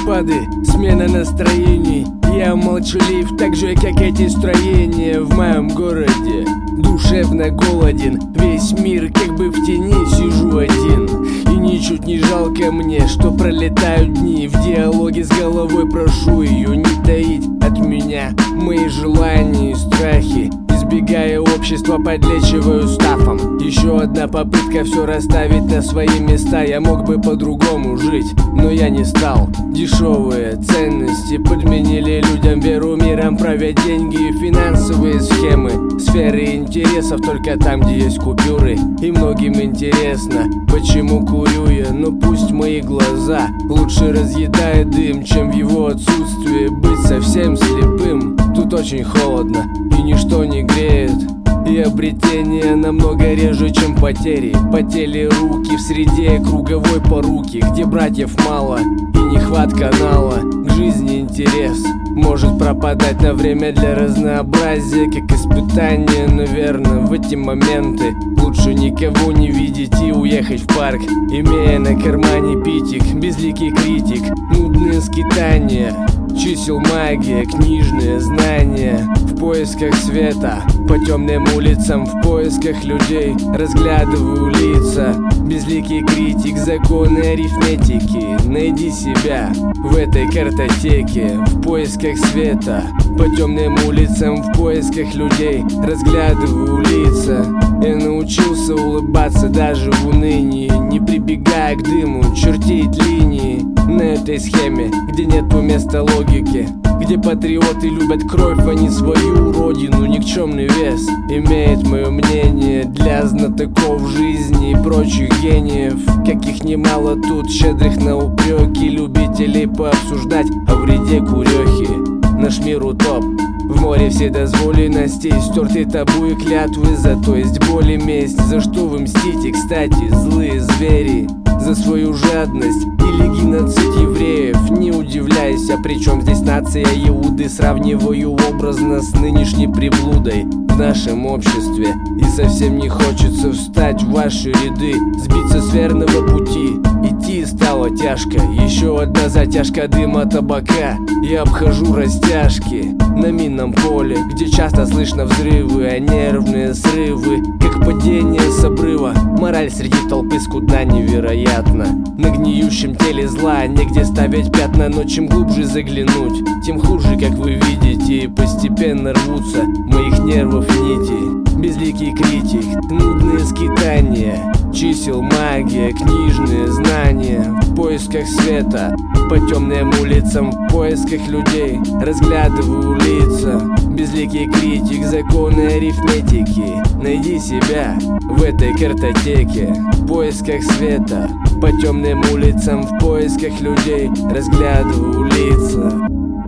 перепады, смена настроений. Я молчалив, так же, как эти строения в моем городе. Душевно голоден, весь мир как бы в тени, сижу один. И ничуть не жалко мне, что пролетают дни. В диалоге с головой прошу ее не таить от меня мои желания и страхи. Избегая общества, подлечиваю стафом. Еще одна попытка все расставить на свои места. Я мог бы по-другому жить, но я не стал. Дешевые ценности подменили людям веру, миром правят деньги и финансовые схемы. Сферы интересов только там, где есть купюры. И многим интересно, почему курю я. Но пусть мои глаза лучше разъедает дым, чем в его отсутствии быть совсем слепым. Тут очень холодно и ничто не греет, и обретения намного реже, чем потери. Потели руки в среде круговой поруки, где братьев мало и нехватка канала. К жизни интерес может пропадать на время для разнообразия, как испытание. Наверное, в эти моменты лучше никого не видеть и уехать в парк, имея на кармане питик, безликий критик. Нудные скитания, чисел магия, книжные знания. В поисках света, по темным улицам, в поисках людей разглядываю лица. Безликий критик, законы арифметики. Найди себя в этой картотеке. В поисках света, по темным улицам, в поисках людей разглядываю лица. Я научился улыбаться даже в унынии, не прибегая к дыму, чертить линии. На этой схеме, где нету места логики, где патриоты любят кровь, а не свою родину. Никчемный вес имеет мое мнение для знатоков жизни и прочих гениев, каких немало тут, щедрых на упреки, любителей пообсуждать о вреде курехи. Наш мир утоп в море вседозволенностей, стерты табу и клятвы, зато есть боль и месть. За что вы мстите, кстати, злые звери? За свою жадность или геноцид евреев? Не удивляйся, причем здесь нация Иуды. Сравниваю образно с нынешней приблудой в нашем обществе. И совсем не хочется встать в ваши ряды, сбиться с верного пути. Идти стало тяжко, еще одна затяжка дыма табака. Я обхожу растяжки на минном поле, где часто слышно взрывы, а нервные срывы, как падение с обрыва. Мораль среди толпы скудна невероятно. На гниющем теле зла негде ставить пятна, но чем глубже заглянуть, тем хуже, как вы видите. И постепенно рвутся моих нервов нити. Безликий критик, нудные скитания, чисел магия, книжные знания. В поисках света, по темным улицам, в поисках людей разглядываю лица. Безликий критик, законы арифметики. Найди себя в этой картотеке. В поисках света, по темным улицам, в поисках людей разглядываю лица.